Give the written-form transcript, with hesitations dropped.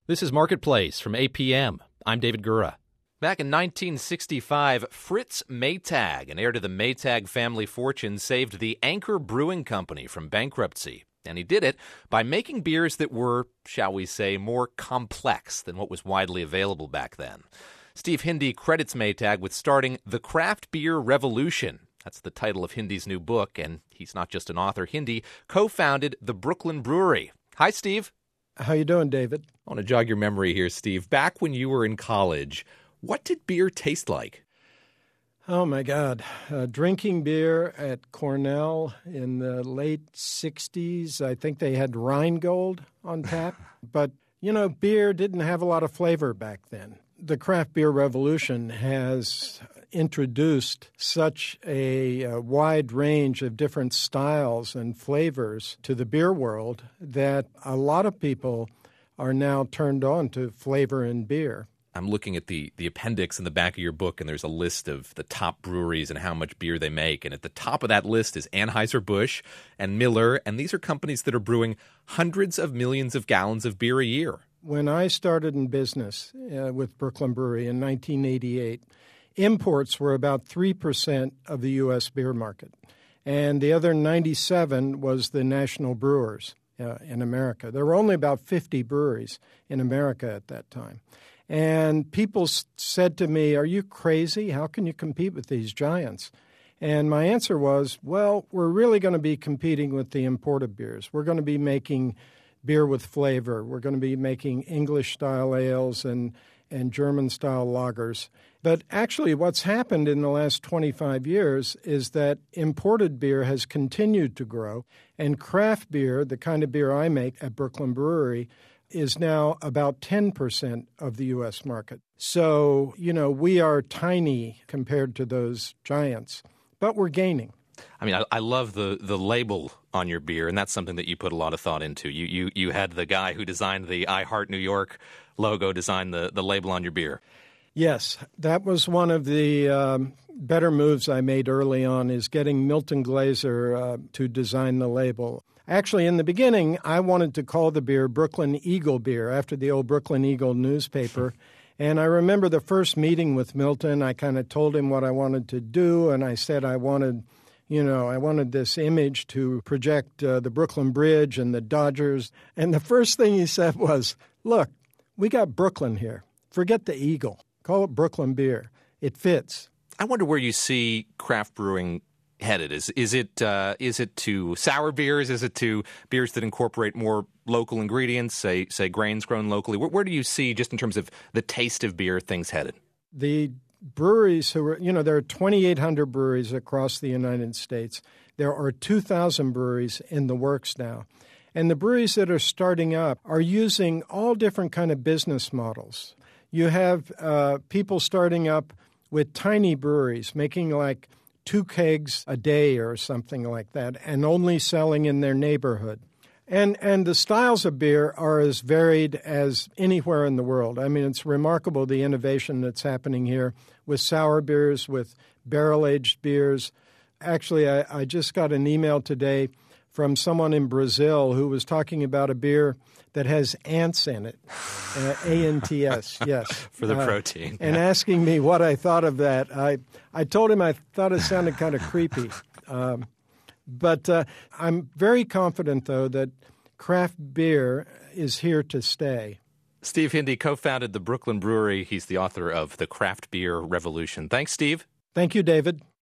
This is Marketplace from APM. I'm David Gura. Back in 1965, Fritz Maytag, an heir to the Maytag family fortune, saved the Anchor Brewing Company from bankruptcy. And he did it by making beers that were, shall we say, more complex than what was widely available back then. Steve Hindy credits Maytag with starting the craft beer revolution. That's the title of Hindy's new book, and he's not just an author. Hindy co-founded the Brooklyn Brewery. Hi, Steve. How you doing, David? I want to jog your memory here, Steve. Back when you were in college, what did beer taste like? Oh, my God. Drinking beer at Cornell in the late 60s. I think they had Rheingold on tap. But, beer didn't have a lot of flavor back then. The craft beer revolution has introduced such a wide range of different styles and flavors to the beer world that a lot of people are now turned on to flavor in beer. I'm looking at the appendix in the back of your book, and there's a list of the top breweries and how much beer they make. And at the top of that list is Anheuser-Busch and Miller, and these are companies that are brewing hundreds of millions of gallons of beer a year. When I started in business with Brooklyn Brewery in 1988, imports were about 3% of the U.S. beer market, and the other 97% was the national brewers in America. There were only about 50 breweries in America at that time. And people said to me, "Are you crazy? How can you compete with these giants?" And my answer was, well, we're really going to be competing with the imported beers. We're going to be making beer with flavor. We're going to be making English-style ales and German-style lagers. But actually what's happened in the last 25 years is that imported beer has continued to grow, and craft beer, the kind of beer I make at Brooklyn Brewery, is now about 10% of the U.S. market. So, we are tiny compared to those giants, but we're gaining. I mean, I love the label on your beer, and that's something that you put a lot of thought into. You had the guy who designed the I Heart New York logo design the label on your beer. Yes, that was one of the better moves I made early on, is getting Milton Glaser to design the label. Actually, in the beginning, I wanted to call the beer Brooklyn Eagle Beer after the old Brooklyn Eagle newspaper. And I remember the first meeting with Milton, I kind of told him what I wanted to do, and I said I wanted this image to project the Brooklyn Bridge and the Dodgers. And the first thing he said was, "Look, we got Brooklyn here. Forget the Eagle. Call it Brooklyn beer. It fits." I wonder where you see craft brewing headed. Is it to sour beers? Is it to beers that incorporate more local ingredients, say grains grown locally? Where do you see, just in terms of the taste of beer, things headed? The breweries there are 2,800 breweries across the United States. There are 2,000 breweries in the works now. And the breweries that are starting up are using all different kind of business models. You have people starting up with tiny breweries, making like 2 kegs a day or something like that, and only selling in their neighborhood. And the styles of beer are as varied as anywhere in the world. I mean, it's remarkable the innovation that's happening here with sour beers, with barrel-aged beers. Actually, I just got an email today from someone in Brazil who was talking about a beer that has ants in it, A-N-T-S, yes. For the protein. And asking me what I thought of that. I told him I thought it sounded kind of creepy. But I'm very confident, though, that craft beer is here to stay. Steve Hindy co-founded the Brooklyn Brewery. He's the author of The Craft Beer Revolution. Thanks, Steve. Thank you, David.